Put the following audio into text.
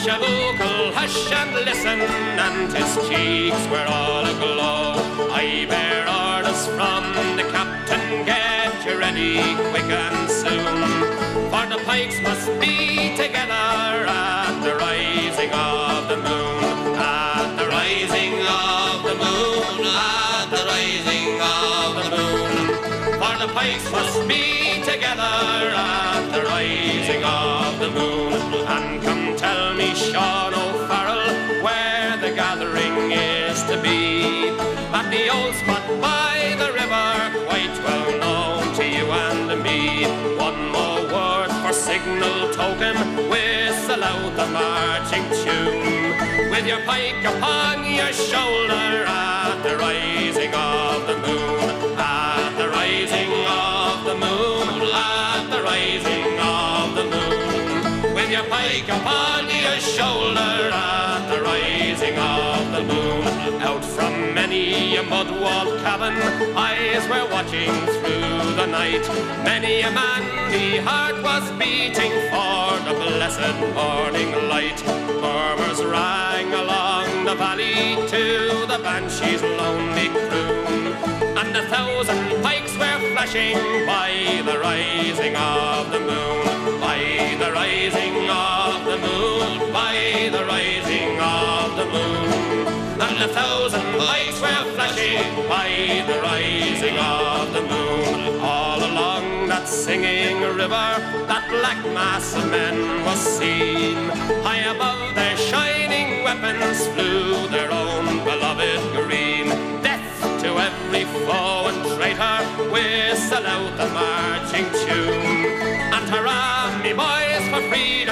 Shavukel, hush and listen, and his cheeks were all aglow. I bear orders from the captain, get you ready quick and soon, for the pikes must be together at the rising of the moon. At the rising of the moon, at the rising of the moon, for the pikes must be together at the rising of the moon. And come tell me, Sean O'Farrell, where the gathering is to be. At the old spot by the river, quite well known to you and me. One more word for signal token, whistle out the marching tune, with your pike upon your shoulder at the rising of the moon. At the rising of the moon, at the rising of the moon, with your pike upon your shoulder at the rising of the moon. Out from many a mud-walled cabin, eyes were watching through the night. Many a manly heart was beating for the blessed morning light. Murmurs rang along the valley to the banshee's lonely croon, and 1,000 pikes were flashing by the rising of the moon. By the rising of the moon, by the rising of the moon, and 1,000 pikes were flashing by the rising of the moon. All along that singing river, that black mass of men was seen. High above their shining weapons flew their own beloved green. Death to every foe and traitor, whistle out the marching tune, and hurrah, me boys, for freedom.